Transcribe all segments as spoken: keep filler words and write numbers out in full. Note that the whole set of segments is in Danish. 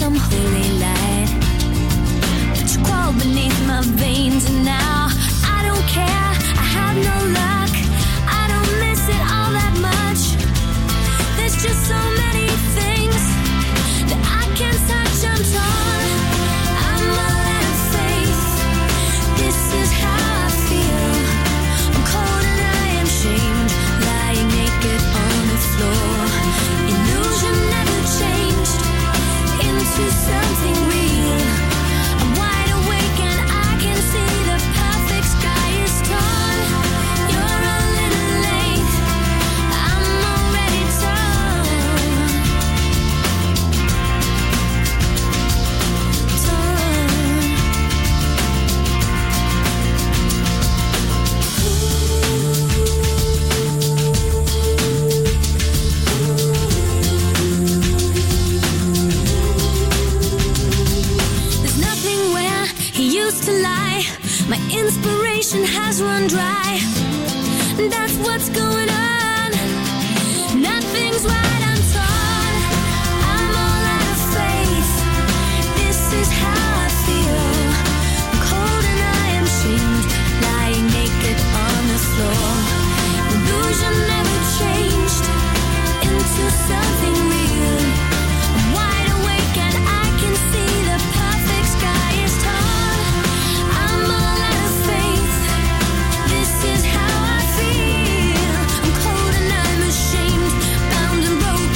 some holy light, but you crawl beneath my veins, and now I don't care, I have no luck, I don't miss it all that much. There's just so many things that I can't touch, I'm torn, I'm all out of faith. This is how I feel, I'm cold and I am shamed, lying naked on the floor. Illusion never changed into something real. I'm wide awake and I can see the perfect sky is torn. You're a little late, I'm already torn. Torn. There's nothing where he used to lie. My inspiration has run dry. That's what's going on. Nothing's right, I'm torn. I'm all out of faith. This is how I feel. I'm cold and I am shamed, lying naked on the floor. Illusion never changed into something real. I'm wide awake and I can see the perfect sky is torn. I'm all out of faith. This is how I feel. I'm cold and I'm ashamed, bound and broken.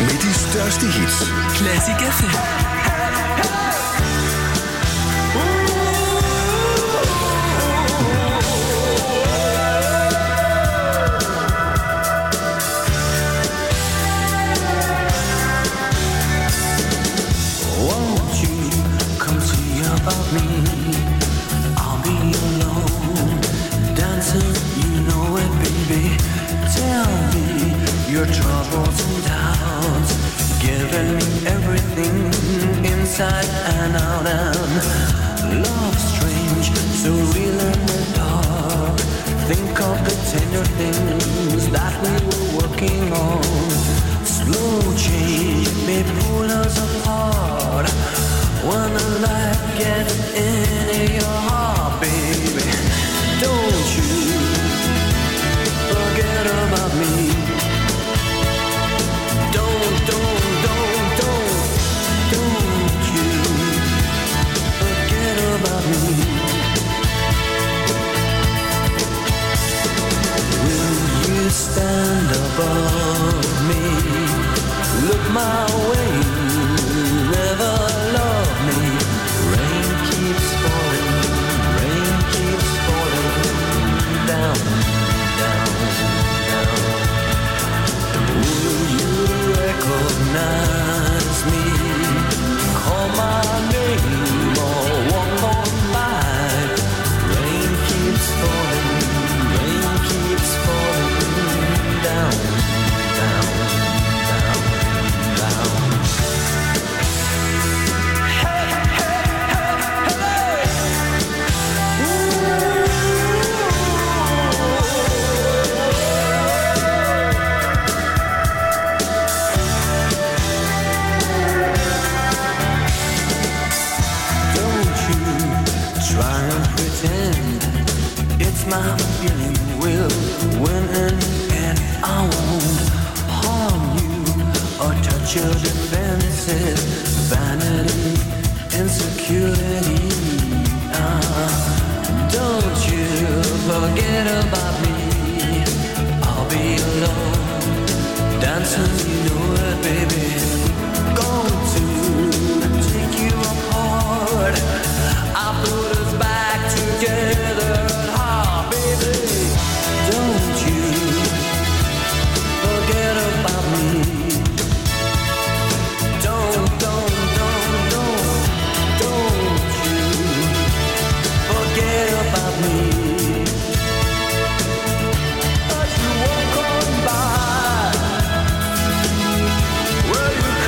Med de største hits. Classic F M. About me, I'll be alone, dancing, you know it, baby. Tell me your troubles and doubts, giving me everything inside and out. And love strange, so real in the dark. Think of the tender things that we were working on. Slow change may pull us apart. When the light gets into your heart, baby, don't you forget about me. Don't, don't, don't, don't, don't you forget about me. Will you stand above me? Look my way, never love me. Rain keeps falling, rain keeps falling down, down, down. Will you recognize me? Call my name or walk on by. Rain keeps falling, rain keeps falling down, down, down, down. My feeling will win in the end. I won't harm you or touch your defenses. Vanity, insecurity. Uh, don't you forget about me. I'll be alone, dancing, you know it, baby. Going to take you apart. I put us back together. Don't you forget about me. Don't, don't, don't, don't, don't you forget about me. As you walk on by, where you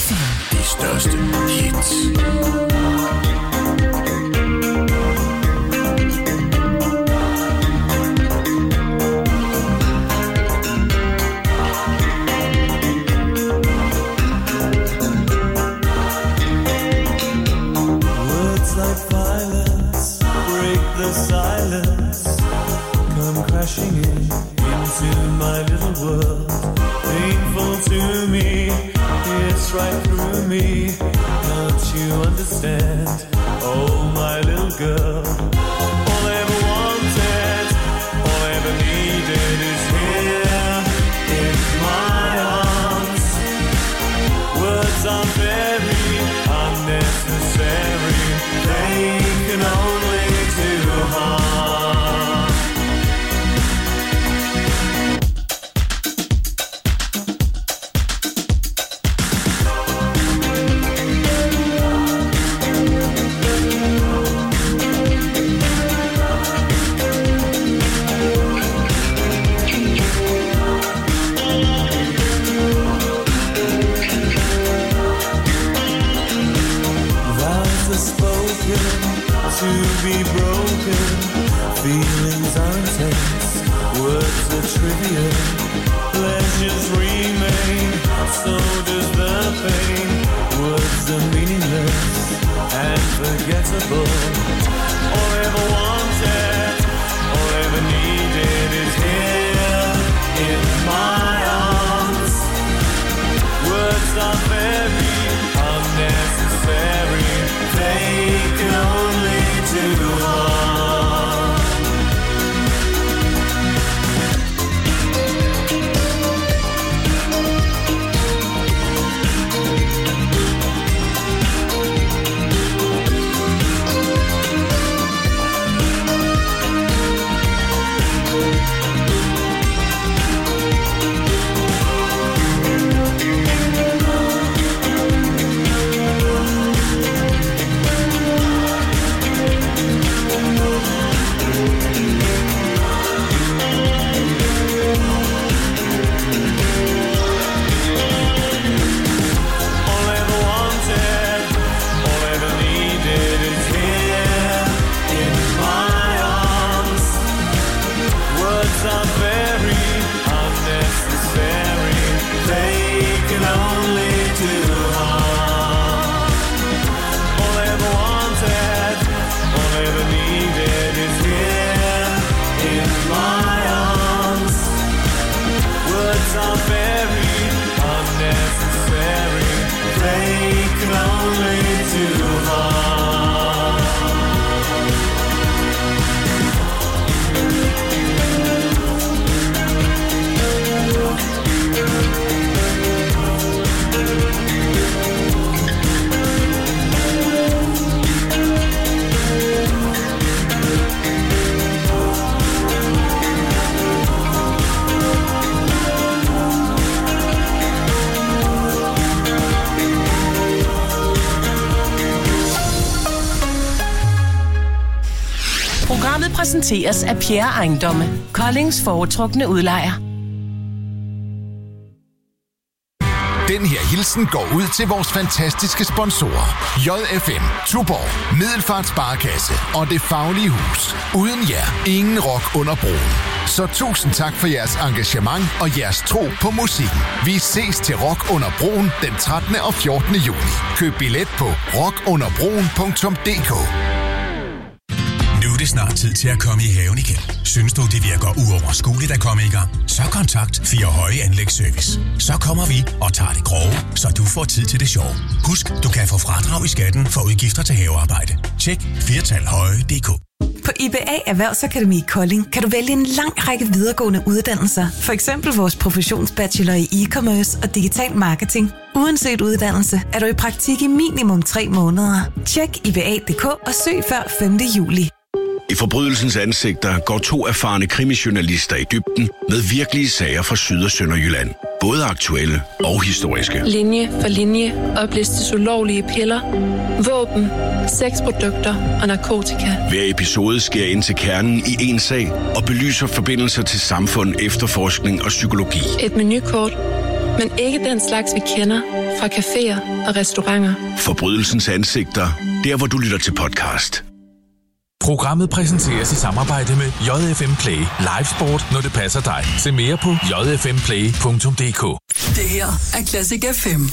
F M. De største hits. Like violence, break the silence, come crashing in into my little world. Painful to me, it's right through me. Can't you understand? Oh, my little girl. All I ever wanted, all I ever needed is here in my arms. Words are very unnecessary. They can only do harm. Vows are spoken to be broken, feelings are intense, words are trivial, pleasures remain, so does the pain. Words are meaningless and forgettable. All I ever wanted, all I ever needed is here in my arms. Words are very unnecessary, they can only do harm. Programmet præsenteres af Pierre Ejendomme, Koldings foretrukne udlejer. Den her hilsen går ud til vores fantastiske sponsorer. J F M, Tuborg, Middelfart Sparekasse og Det Faglige Hus. Uden jer, ingen rock under broen. Så tusind tak for jeres engagement og jeres tro på musikken. Vi ses til Rock under broen den trettende og fjortende juni. Køb billet på rock under broen punktum d k. Nu er det snart tid til at komme i haven igen. Synes du, det virker uoverskueligt at komme i gang? Så kontakt Fire Høje Anlægsservice. Så kommer vi og tager det grove, så du får tid til det sjove. Husk, du kan få fradrag i skatten for udgifter til havearbejde. Tjek firtal høje punktum d k. På I B A Erhvervsakademi Kolding kan du vælge en lang række videregående uddannelser. For eksempel vores professionsbachelor i e-commerce og digital marketing. Uanset uddannelse er du i praktik i minimum tre måneder. Tjek I B A punktum d k og søg før femte juli. I forbrydelsens ansigter går to erfarne krimijournalister i dybden med virkelige sager fra Syd- og Sønderjylland. Både aktuelle og historiske. Linje for linje oplistes ulovlige piller, våben, sexprodukter og narkotika. Hver episode sker ind til kernen i en sag og belyser forbindelser til samfund, efterforskning og psykologi. Et menukort Men ikke den slags, vi kender fra caféer og restauranter. Forbrydelsens ansigter. Der, hvor du lytter til podcast. Programmet præsenteres i samarbejde med J F M Play. Live sport, når det passer dig. Se mere på j f m play punktum d k. Det her er Classic F M.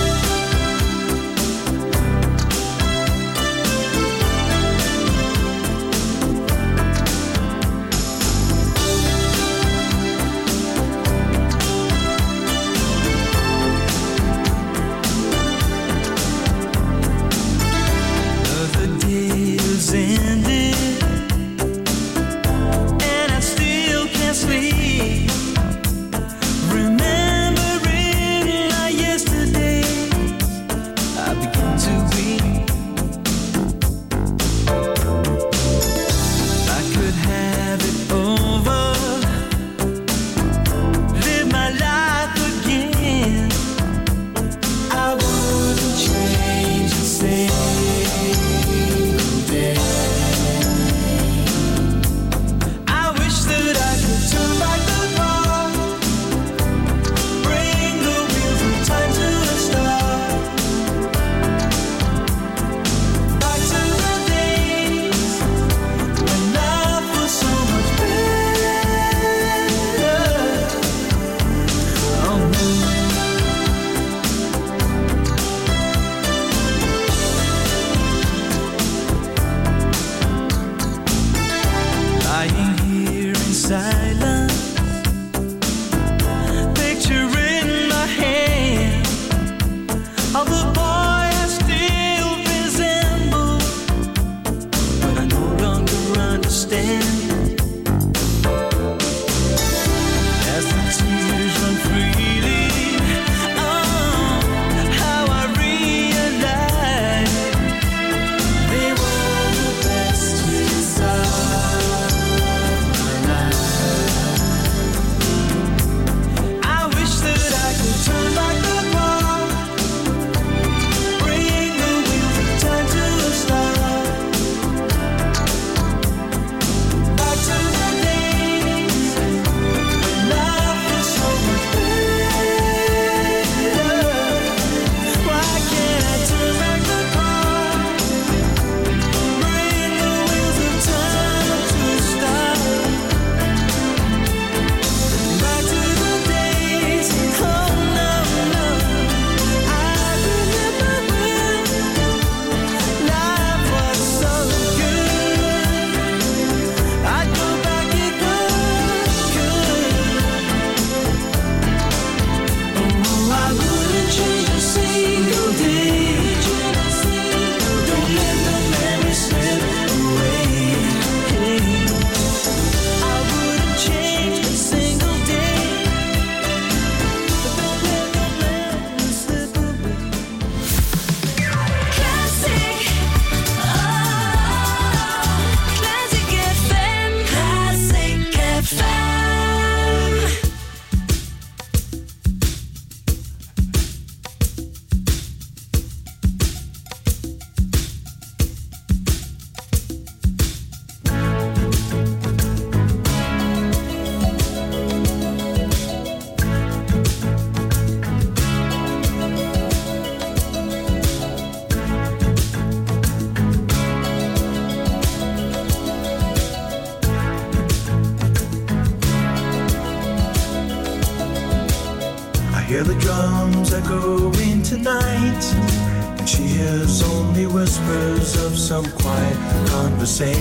Hear the drums echoing tonight, and she hears only whispers of some quiet conversation.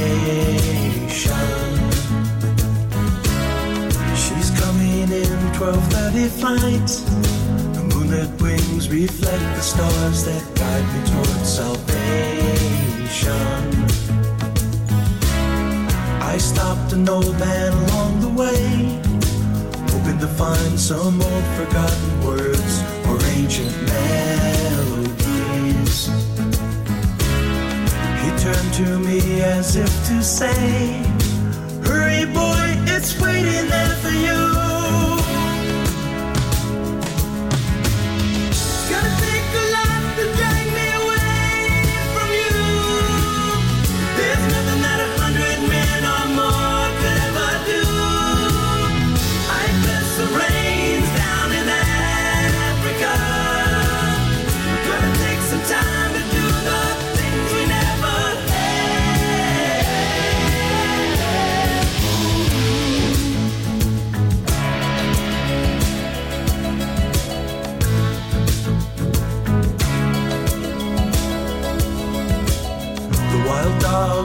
She's coming in twelve thirty flight. The moonlit wings reflect the stars that guide me towards salvation. I stopped an old man along the way, hoping to find some old forgotten words or ancient melodies. He turned to me as if to say, hurry boy, it's waiting there for you. It's gonna take a lot to drag me away from you. There's nothing that a hundred men or more could ever do. I press the reins down in that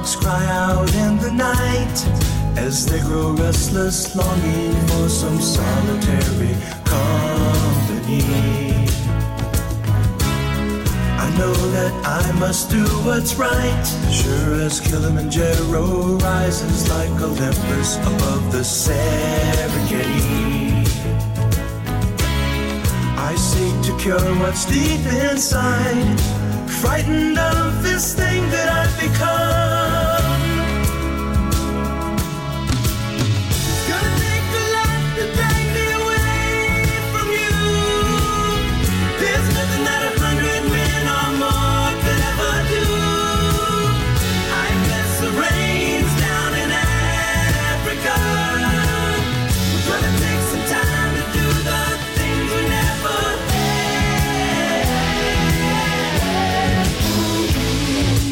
dogs cry out in the night as they grow restless, longing for some solitary company. I know that I must do what's right, sure as Kilimanjaro rises like Olympus above the Serengeti. I seek to cure what's deep inside, frightened of this thing that I've become. It's gonna take a lot to drag me away from you. There's nothing that a hundred men or more could ever do. I miss the rains down in Africa. We're gonna take some time to do the things we never had.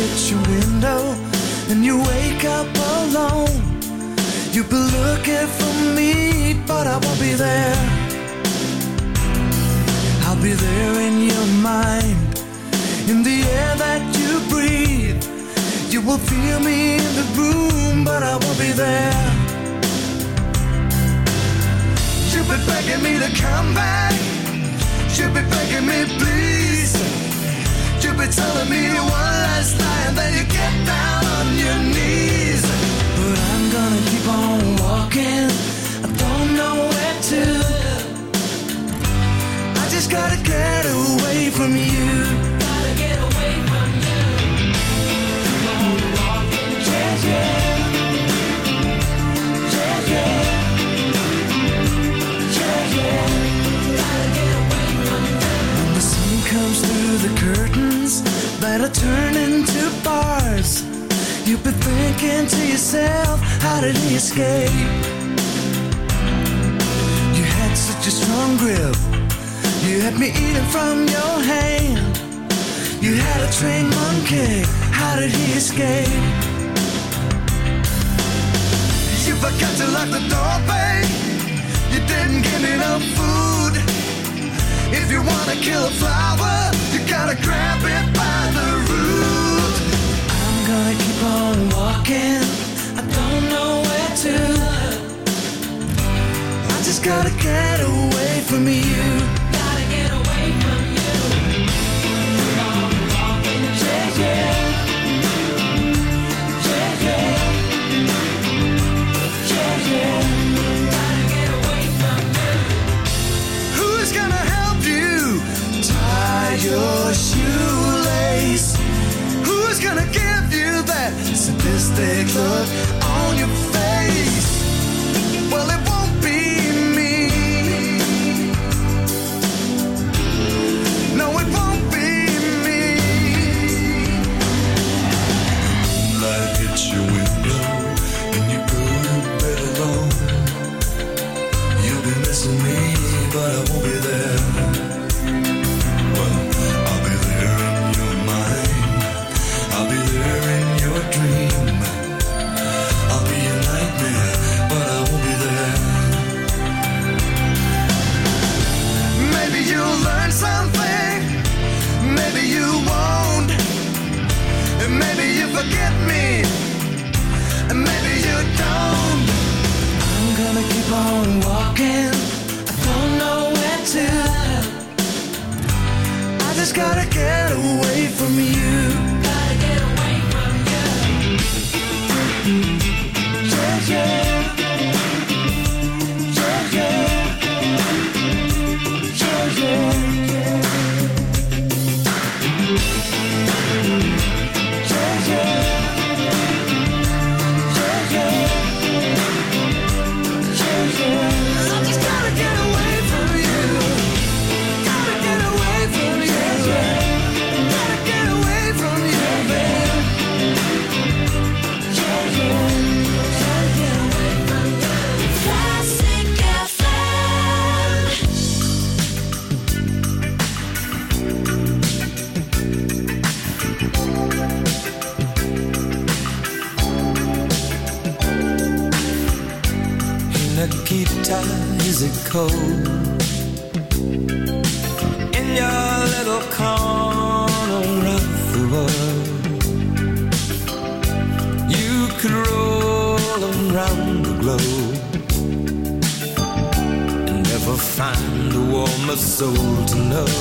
at your window and you wake up alone, you've been looking for me, but I won't be there. I'll be there in your mind, in the air that you breathe. You will feel me in the room, but I won't be there. You've been begging me to come back. You've been begging me, please. You've been telling me one last lie, and then you get down on your knees. But I'm gonna keep on walking. I don't know where to. I just gotta get away from you. Gotta get away from you. Keep on walking, yeah, yeah. Yeah, yeah. Yeah, yeah. Gotta get away from you. When the sun comes through the curtains that are turned into bars, you've been thinking to yourself, how did he escape? You had such a strong grip, you had me eating from your hand. You had a trained monkey, how did he escape? You forgot to lock the door, babe. You didn't give me no food. If you wanna kill a flower, you gotta grab it by the root. I'm gonna keep on walking. I don't know where to. I just gotta get away from you. Gotta get away from you. Keep on walking, yeah, yeah. Yeah, yeah. Yeah, yeah. Gotta get away from you. Who's gonna help you tie your shoelace? Who's gonna give you that sadistic look on your face? Well, it won't be me. No, it won't be me. Moonlight hits your window and you go to bed alone. You'll be missing me, but I won't be there. Well, I'll be there in your mind. I'll be there in your dream. I'll be a nightmare, but I won't be there. Maybe you'll learn something. Maybe you won't. And maybe you forget me. And maybe you don't. I'm gonna keep on walking. I don't know where to. I just gotta get away from you. Gotta get away from you. Yeah, yeah. Yeah, yeah. Yeah, yeah. Yeah, yeah. Yeah, yeah. Yeah, yeah. I just gotta get away from you. Gotta get away from you. Gotta get away from you, babe. Yeah, yeah. Gotta get away from you. Classic F M. Nikita, is it cold in your little corner of the world? You could roll around the globe and never find a warmer soul to know.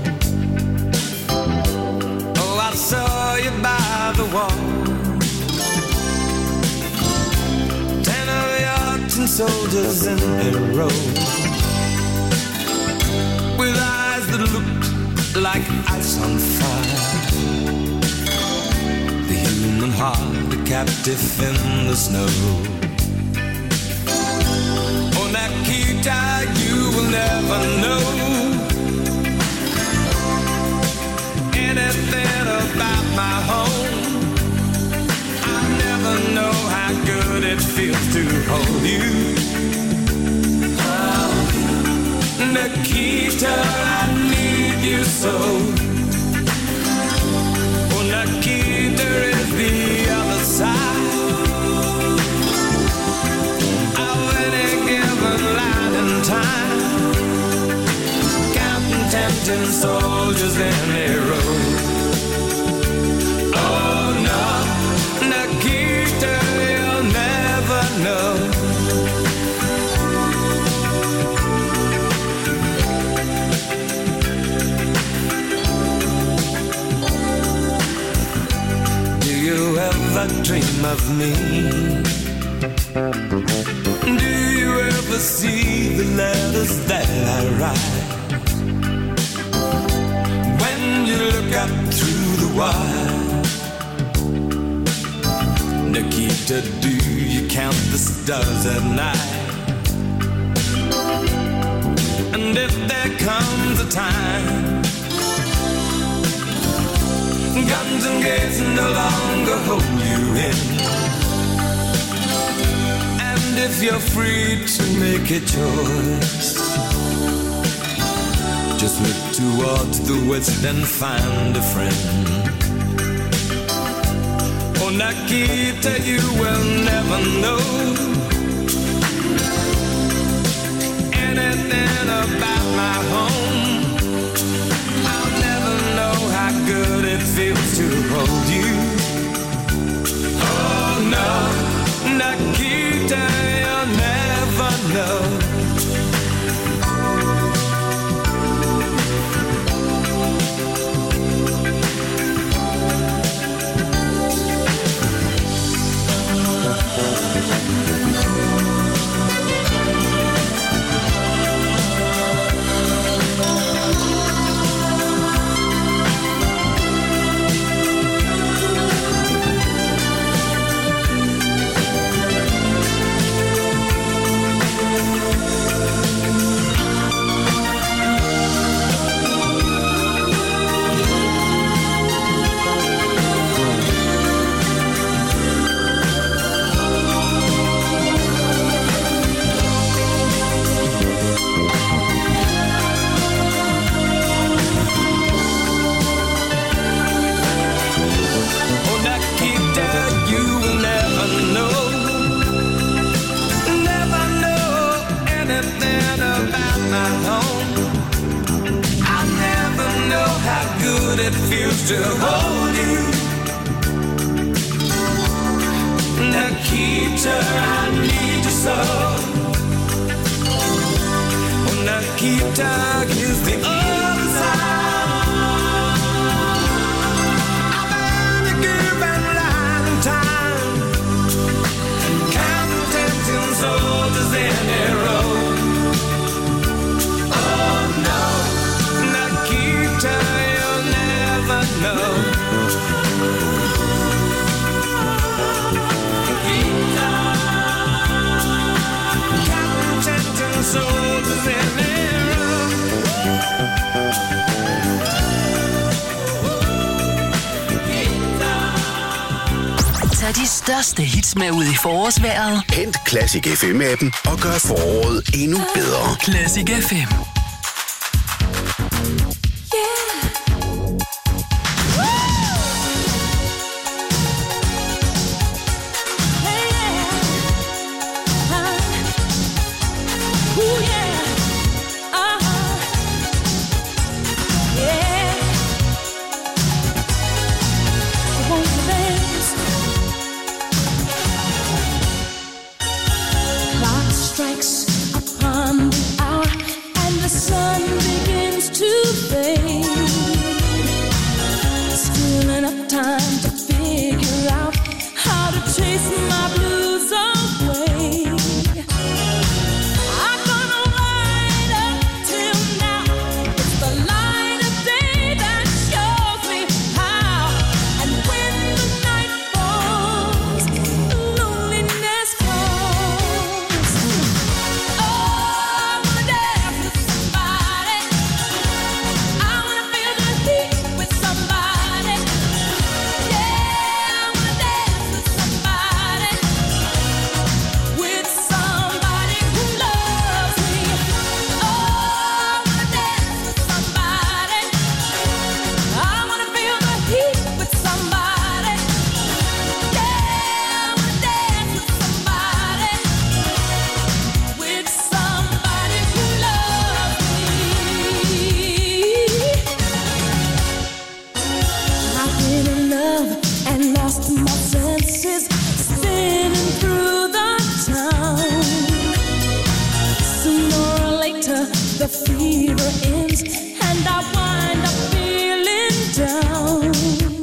Oh, I saw you by the wall, ten of your ten soldiers in a row, with eyes that looked like ice on fire. The human heart, a captive in the snow. Oh, Nikita, you will never know anything about my home. I never know how good it feels to hold you. Oh, Nikita, I need you so. Oh, Nikita, as any road. Oh no, Nikita, you'll never know. Do you ever dream of me? Do you ever see the letters that I write? When you look up through the wire, Nikita, do you count the stars at night? And if there comes a time guns and gates no longer hold you in, and if you're free to make a choice, just look towards the west and find a friend. Oh, Nikita, you will never know anything about my home. I'll never know how good it feels to hold you. Oh no, Nikita, you'll never know. It feels to hold you, Nikita, I need you so. Oh, Nikita, here's the other side. I've been a given line time, counting tempting soldiers in a row. Oh no, Nikita, no. Tag de største hits med ud i forårsvejret. Hent Classic F M-appen og gør foråret endnu bedre. Classic F M. Strikes upon the hour and the fever ends and I wind up feeling down.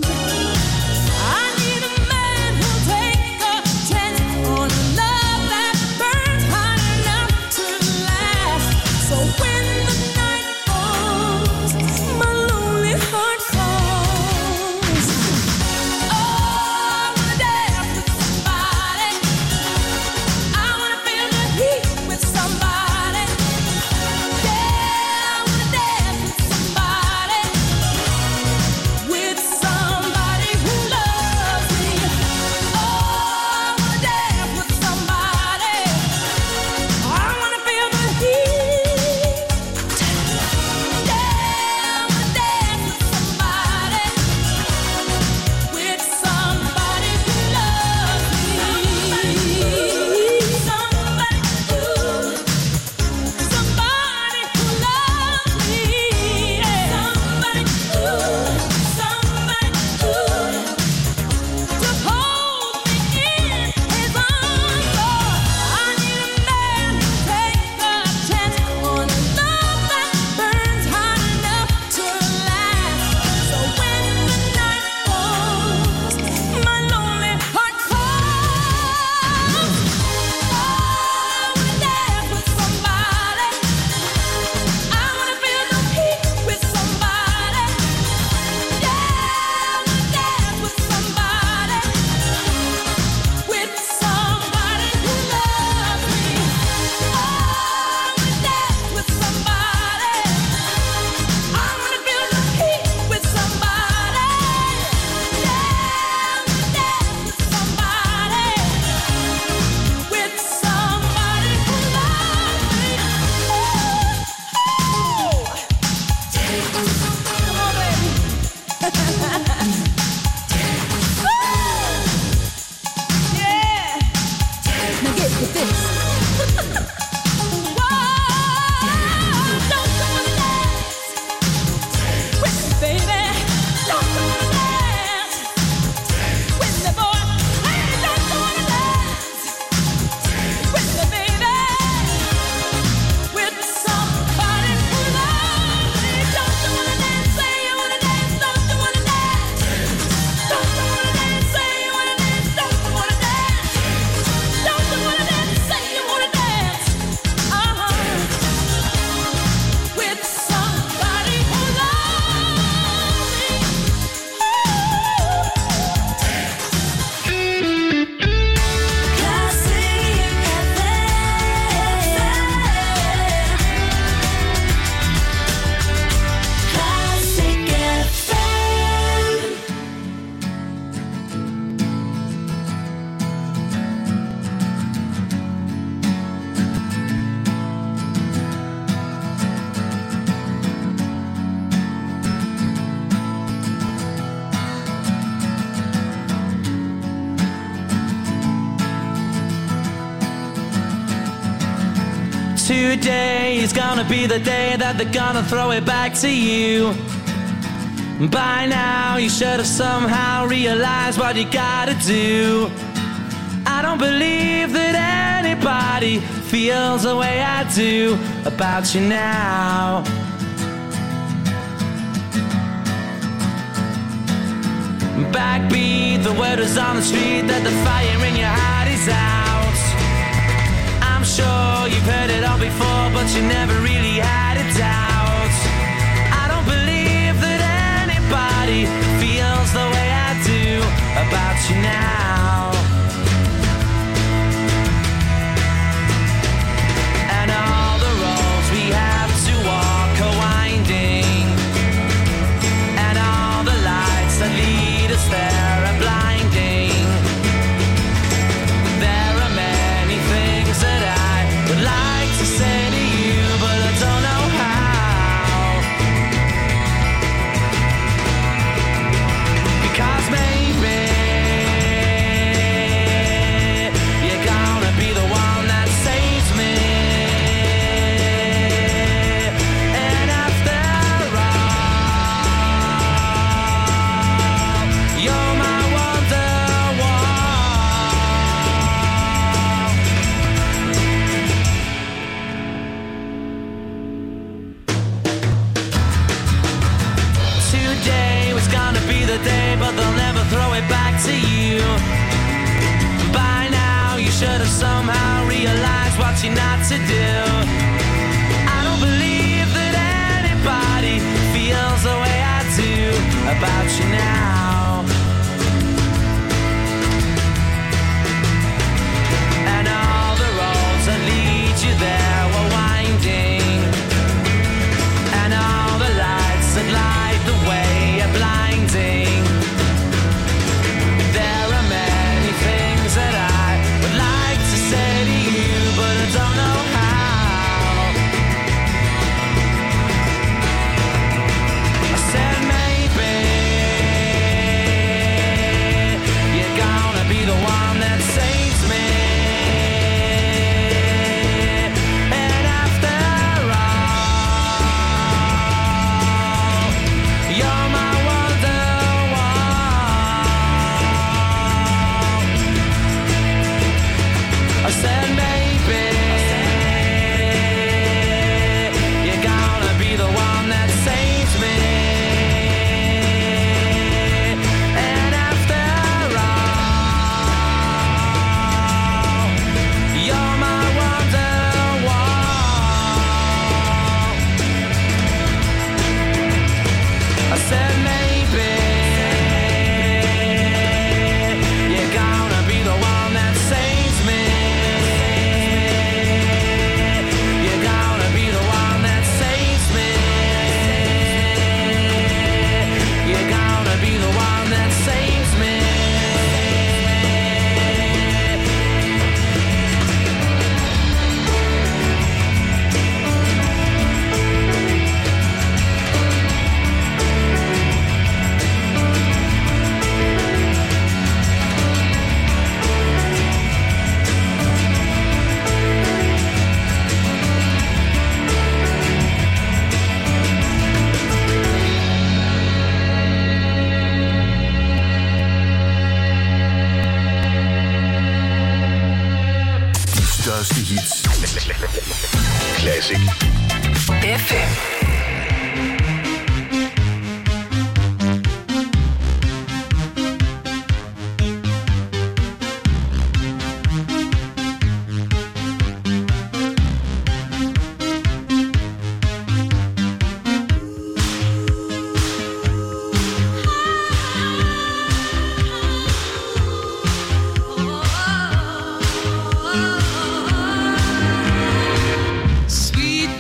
I need a man who'll take a chance on a love that burns hot enough to last. So when the night falls, my lonely heart calls. Oh, I wanna dance with somebody. I wanna feel the heat with somebody. Yeah, I wanna dance with somebody. With somebody who loves me. Oh, I wanna dance with somebody. I wanna feel the heat. Yeah, I wanna dance with somebody. With somebody who loves me. Somebody, ooh. Somebody who loves me. Somebody, ooh. Somebody, ooh. To hold me in his arms. Oh, I need a man who takes a chance on a love that burns hot enough to last. So when the night falls, my lonely heart calls. Oh, I wanna dance with somebody. I wanna feel the heat with somebody. Yeah, I wanna dance with somebody. With somebody who loves me. Oh, I wanna dance with somebody. I wanna feel the heat with somebody. Yeah, I wanna dance with somebody. With somebody who loves me. Oh, come on, baby. Yeah. Now get with this. Whoa, don't you wanna dance with me, baby? Don't you wanna dance with me, boy? Hey, don't you wanna dance with me, baby? With somebody who loves me. Don't you wanna dance? Say you wanna dance. Don't you wanna dance? Don't you wanna dance? Say you wanna dance. Don't you wanna dance? Don't you wanna dance? Say you wanna dance. Uh-huh. With somebody who loves me. Classic F M. Classic F M. Today is gonna be the day that they're gonna throw it back to you. By now you should have somehow realized what you gotta do. I don't believe that anybody feels the way I do about you now. Backbeat, the word is on the street that the fire in your heart is out. I'm sure you've heard it all before, but you never really had a doubt. I don't believe that anybody feels the way I do about you now. And all the roads we have to walk are winding, and all the lights that lead us there are blinding. There are many things that I would like to say to you, but I don't know how. the day, but they'll never throw it back to you. By now, you should have somehow realized what you're not to do. I don't believe that anybody feels the way I do about you now. And all the roads that lead you there were winding, and all the lights that light the way are blinding. There are many things that I would like to say to you, but I don't know how. I said maybe you're gonna be the one that saves me. And after all, you're my Wonderwall. I said maybe you're gonna be the one that saves me. And after all, you're my Wonderwall. I said maybe you're gonna be the one that saves me. You're gonna be the one that saves me. You're gonna be the one that saves me. De største hits. Classic. F M. Sweet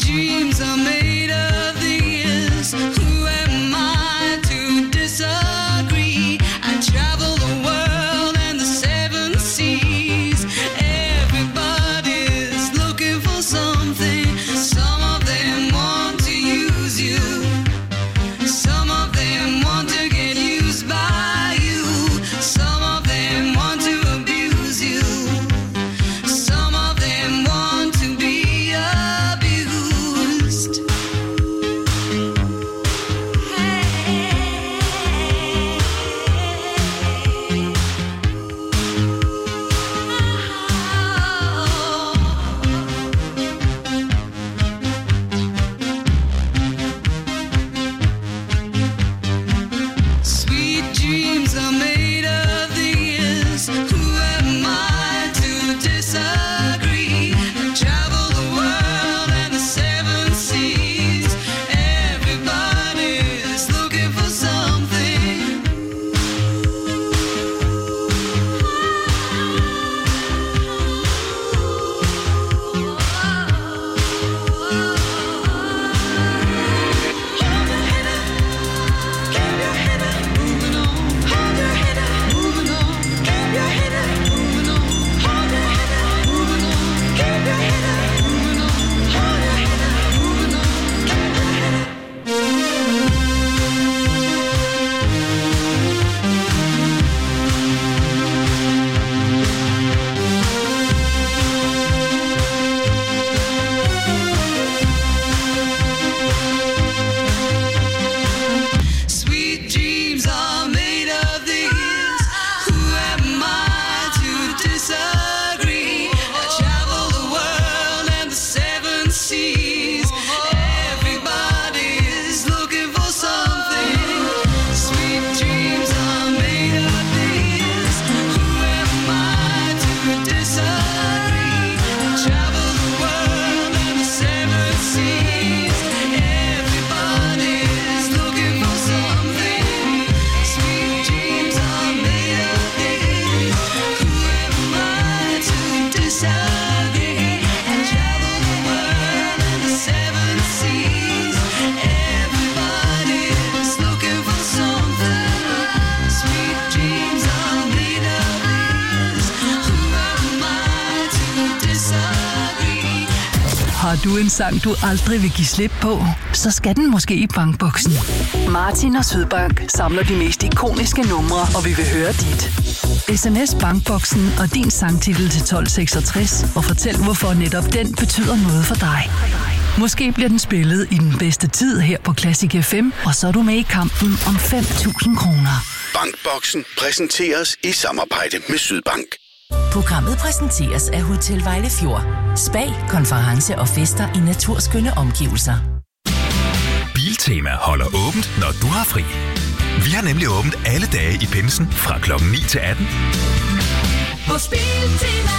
du en sang, du aldrig vil give slip på? Så skal den måske i Bankboksen. Martin og Sydbank samler de mest ikoniske numre, og vi vil høre dit. S M S Bankboksen og din sangtitel til tolv seksogtres, og fortæl, hvorfor netop den betyder noget for dig. Måske bliver den spillet i den bedste tid her på Classic F M, og så er du med i kampen om fem tusind kroner. Bankboksen præsenteres i samarbejde med Sydbank. Programmet præsenteres af Hotel Vejlefjord. Spa, konference og fester i naturskønne omgivelser. Biltema holder åbent, når du har fri. Vi har nemlig åbent alle dage i pinsen fra klokken ni til atten. Hos Biltema.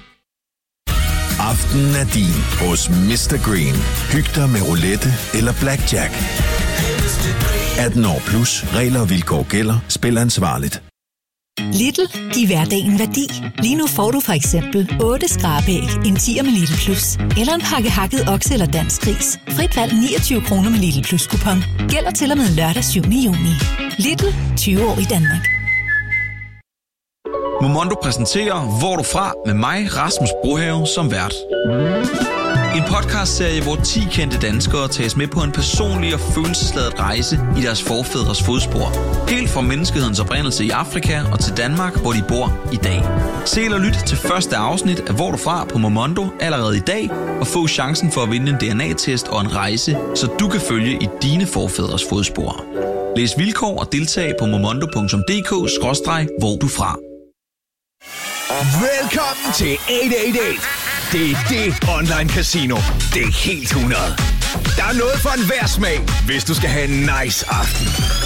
Aftenen er din hos mister Green. Hyg dig med roulette eller blackjack. atten år plus. Regler og vilkår gælder. Spil ansvarligt. Lidl. Giv hverdagen værdi. Lige nu får du for eksempel otte skrabæg, en tier med Lidl Plus. Eller en pakke hakket okse eller dansk gris. Frit valg niogtyve kroner med Lidl Plus kupon. Gælder til og med lørdag syvende juni. Lidl. tyve år i Danmark. Momondo præsenterer Hvor er du fra? Med mig, Rasmus Brohave, som vært. En podcastserie, hvor ti kendte danskere tages med på en personlig og følelsesladet rejse i deres forfædres fodspor. Helt fra menneskehedens oprindelse i Afrika og til Danmark, hvor de bor i dag. Se eller lyt til første afsnit af Hvor er du fra? På Momondo allerede i dag, og få chancen for at vinde en D N A-test og en rejse, så du kan følge i dine forfædres fodspor. Læs vilkår og deltag på momondo punktum d k skråstreg hvor du fra. Velkommen til otte otte otte. Det er det online casino. Det er helt hundrede. Der er noget for enhver smag, hvis du skal have en nice aften.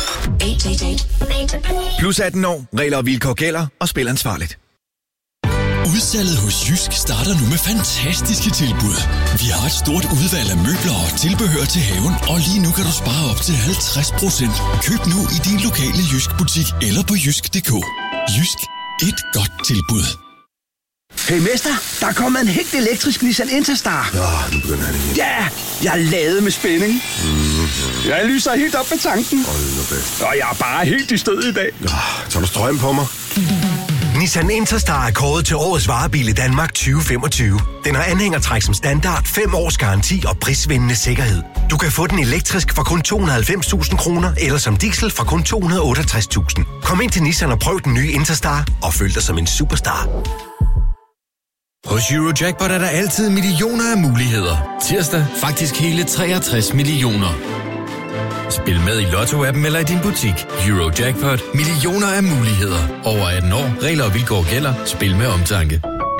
Plus atten år. Regler og vilkår gælder, og spil ansvarligt. Udsalget hos Jysk starter nu med fantastiske tilbud. Vi har et stort udvalg af møbler og tilbehør til haven, og lige nu kan du spare op til halvtreds procent. Køb nu i din lokale Jysk-butik eller på jysk punktum d k. Jysk. Et godt tilbud. Hey mester, der er kommet en helt elektrisk Nissan Interstar. Ja, nu begynder han igen. Ja, jeg er ladet med spænding. Mm-hmm. Jeg lyser helt op med tanken. Hold nu fast. Og jeg er bare helt i stød i dag. Ja, tager du strøm på mig? Nissan Interstar er kåret til årets varebil i Danmark tyve femogtyve. Den har anhængertræk som standard, fem års garanti og prisvindende sikkerhed. Du kan få den elektrisk for kun to hundrede og halvfems tusind kroner, eller som diesel for kun to hundrede og otteogtres tusind. Kom ind til Nissan og prøv den nye Interstar, og føl dig som en superstar. Hos Eurojackpot er der altid millioner af muligheder. Tirsdag faktisk hele treogtres millioner. Spil med i Lotto-appen eller i din butik. Eurojackpot. Millioner af muligheder. Over atten år. Regler og vilkår gælder. Spil med omtanke.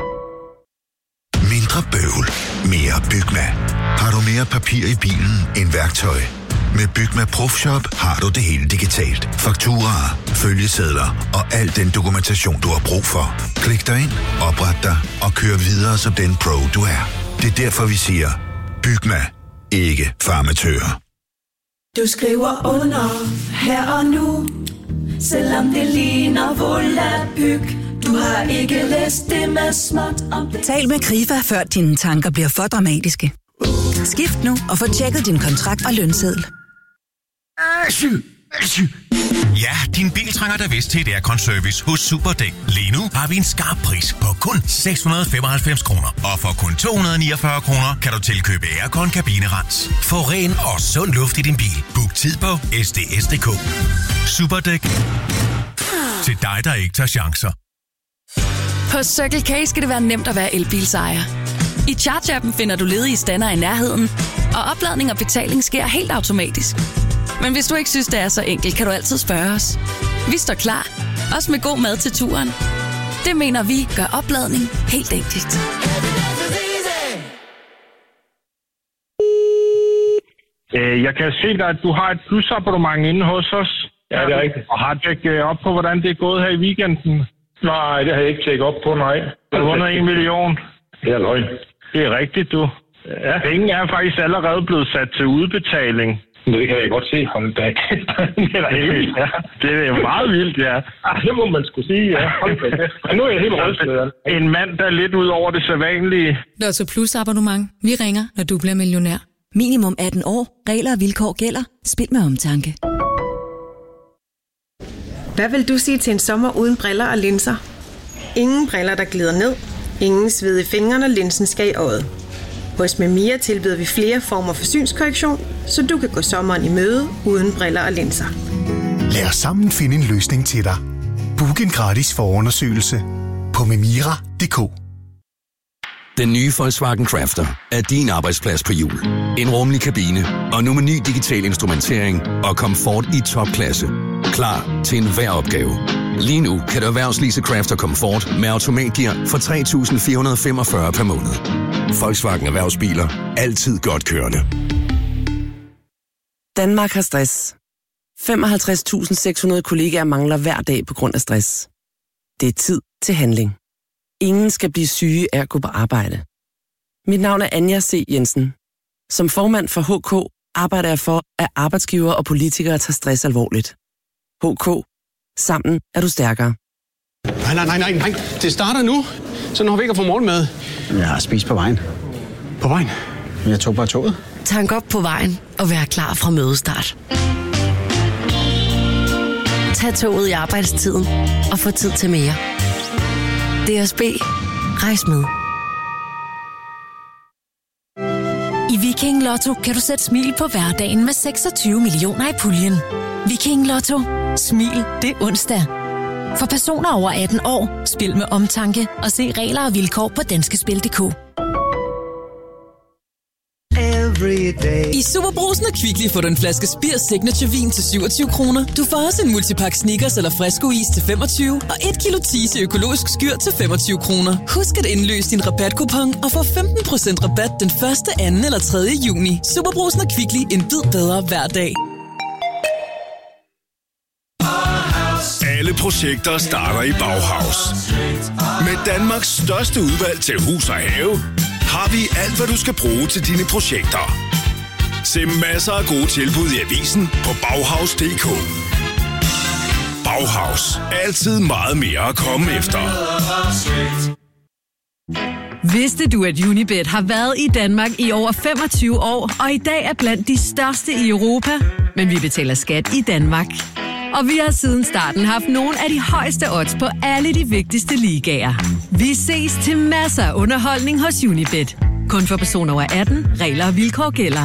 Mindre bøvl. Mere Bygma. Har du mere papir i bilen end værktøj? Med Bygma Profshop har du det hele digitalt. Fakturaer, følgesedler og al den dokumentation, du har brug for. Klik dig ind, opret dig og kør videre som den pro, du er. Det er derfor, vi siger, Bygma. Ikke farmatører. Du skriver under her og nu, selvom det ligner volapyk. Du har ikke læst det med småt om det. Tal med Krifa, før dine tanker bliver for dramatiske. Skift nu og få tjekket din kontrakt og lønseddel. Ja, din bil trænger da vist til et aircon-service hos Superdæk. Lige nu har vi en skarp pris på kun seks hundrede og femoghalvfems kroner. Og for kun to hundrede og niogfyrre kroner kan du tilkøbe aircon kabinerens. Få ren og sund luft i din bil. Book tid på s d s punktum d k. Superdæk. Til dig, der ikke tager chancer. På Circle K skal det være nemt at være elbilsejer. I Charge-appen finder du ledige stander i nærheden, og opladning og betaling sker helt automatisk. Men hvis du ikke synes, det er så enkelt, kan du altid spørge os. Vi står klar, også med god mad til turen. Det mener vi gør opladning helt enkelt. Jeg kan se dig, at du har et plusabonnement inde hos os. Ja, det er rigtigt. Og har tjekket op på, hvordan det er gået her i weekenden? Nej, det har jeg ikke tjekket op på, nej. Du har vundet en million. Det er løgn. Det er rigtigt, du. Ja. Penge er faktisk allerede blevet sat til udbetaling. Men det kan jeg godt se. Hold da. Det er da helt vildt. Ja, det er jo meget vildt, ja. Ah, det må man skulle sige, ja. Hold da. Men nu er jeg helt rystet. En mand, der er lidt ud over det sædvanlige. Lotto Plus abonnement. Vi ringer, når du bliver millionær. Minimum atten år. Regler og vilkår gælder. Spil med omtanke. Hvad vil du sige til en sommer uden briller og linser? Ingen briller, der glider ned. Ingen sved i fingrene, linsen skal i øjet. Hos Memira tilbyder vi flere former for synskorrektion, så du kan gå sommeren i møde uden briller og linser. Lad os sammen finde en løsning til dig. Book en gratis forundersøgelse på memira punktum d k. Den nye Volkswagen Crafter er din arbejdsplads på hjul. En rummelig kabine og nu med ny digital instrumentering og komfort i topklasse. Klar til enhver opgave. Lige nu kan du erhvervslease Crafter Comfort med automatgear for tre tusind fire hundrede femogfyrre per måned. Volkswagen Erhvervsbiler. Altid godt kørende. Danmark har stress. femoghalvtreds tusind seks hundrede kollegaer mangler hver dag på grund af stress. Det er tid til handling. Ingen skal blive syge af at gå på arbejde. Mit navn er Anja C. Jensen. Som formand for H K arbejder jeg for, at arbejdsgivere og politikere tager stress alvorligt. H K. Sammen er du stærkere. Nej, nej, nej, nej, nej. Det starter nu. Så når vi ikke har fået morgenmad. Jeg har spist på vejen. På vejen? Jeg tog bare toget. Tank op på vejen og vær klar fra mødestart. Tag toget i arbejdstiden og få tid til mere. D S B. Rejs med. I Viking Lotto kan du sætte smil på hverdagen med seksogtyve millioner i puljen. Viking Lotto. Smil det onsdag. For personer over atten år, spil med omtanke og se regler og vilkår på danskespil punktum d k. I Superbrugsen og Kvickly får du en flaske Spir Signature Vin til syvogtyve kroner. Du får også en multipakke Snickers eller Fresco-is til femogtyve og et kilo Tise økologisk skyr til femogtyve kroner. Husk at indløse din rabatkupon og få femten procent rabat den første, anden eller tredje juni. Superbrugsen og Kvickly. En bid bedre hver dag. Alle projekter starter i Bauhaus. Med Danmarks største udvalg til hus og have, har vi alt, hvad du skal bruge til dine projekter. Se masser af gode tilbud i avisen på bauhaus punktum d k. Bauhaus. Altid meget mere at komme efter. Vidste du, at Unibet har været i Danmark i over femogtyve år, og i dag er blandt de største i Europa? Men vi betaler skat i Danmark. Og vi har siden starten haft nogle af de højeste odds på alle de vigtigste ligaer. Vi ses til masser af underholdning hos Unibet. Kun for personer over atten. Regler og vilkår gælder.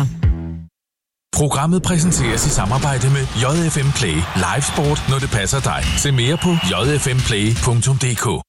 Programmet præsenteres i samarbejde med J F M Play. Live sport, når det passer dig. Se mere på j f m play punktum d k.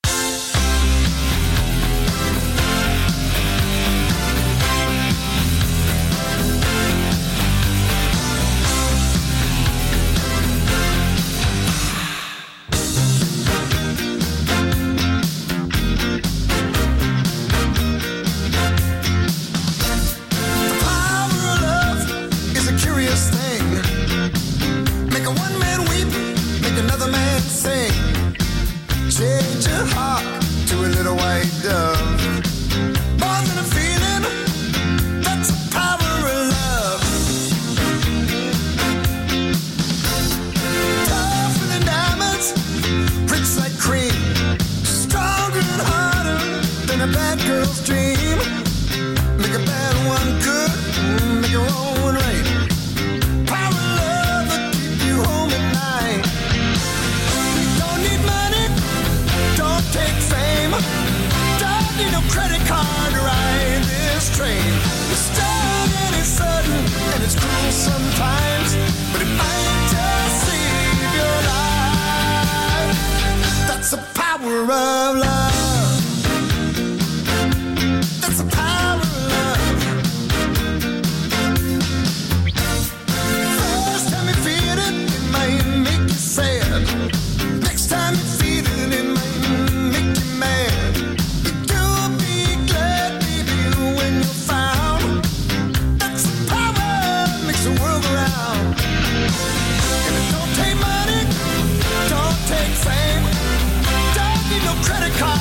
Credit card.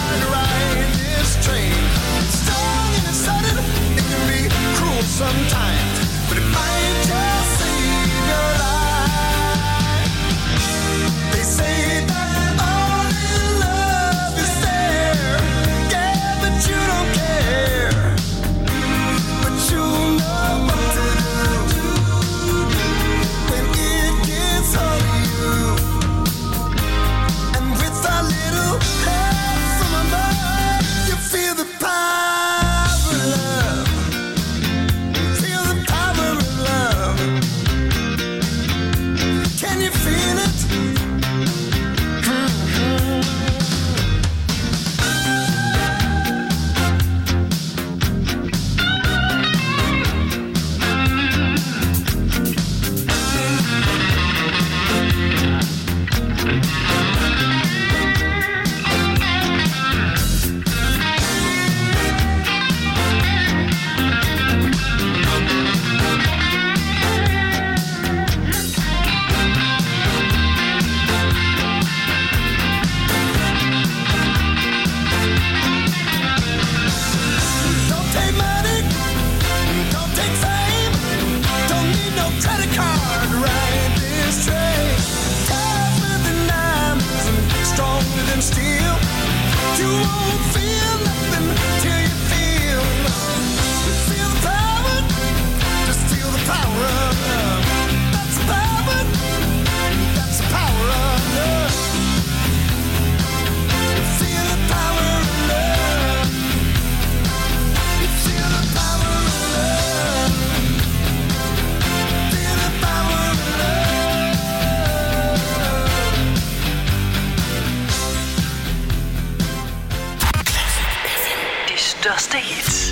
største hits.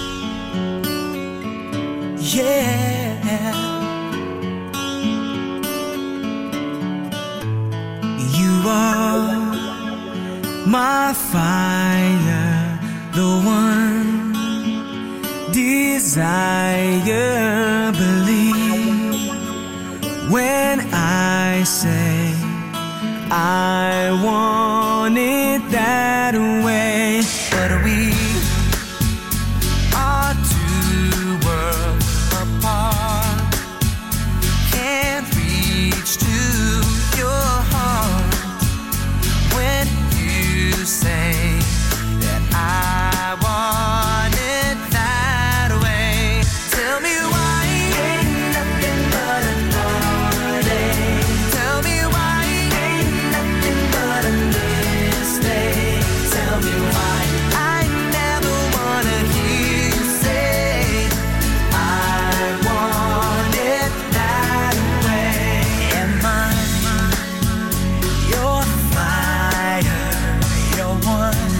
Yeah. You are my fire, the one desire. Believe when I say I want it that way. But we are two worlds apart. Can't reach to your heart when you say that I want it that way. Tell me why ain't nothing but a heartache. Tell me why ain't nothing but a mistake. Tell me why I never wanna hear you say I want it that way. Am I your fire, your one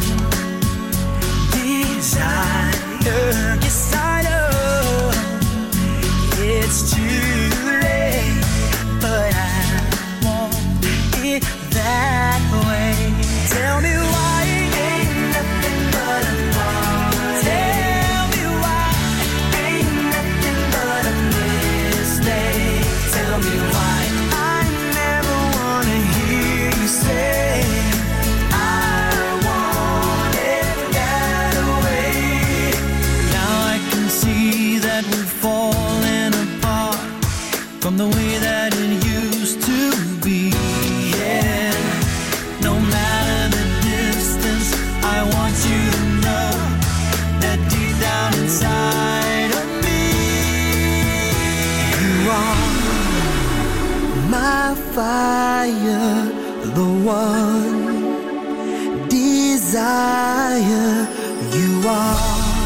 desire? Yes, I know it's too late, but I want it that way. Tell me why ain't nothing but a heartache. Tell me why ain't nothing but a mistake. Tell me why I never wanna hear you say I want it that way. Now I can see that we're falling apart from the way that it used to be. Yeah. No matter the distance, I want you to know that deep down inside of me, you are my fire, the one desire. You are.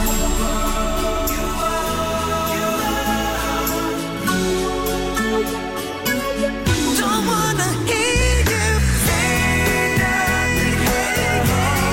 Don't wanna hear you say nothing. Ain't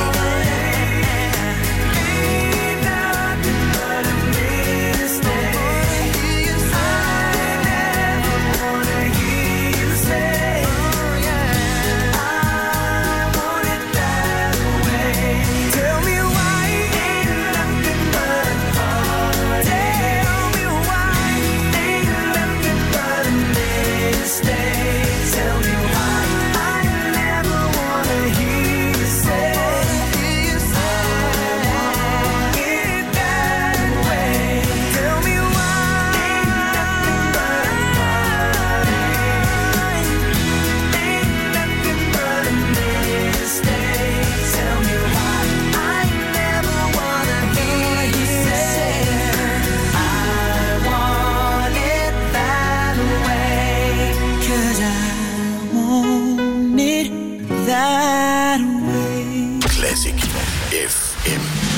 nothing but a mistake. I never wanna hear you say I want it that way. Tell me why ain't nothing but a heartache. Tell me why ain't nothing but a mistake. Tell me why I never wanna hear you say I want it that way. Tell me why ain't nothing but a heartache. Ain't nothing but a mistake. Tell me why I never wanna hear you say I want it that way. 'Cause I want it that way. Classic F M.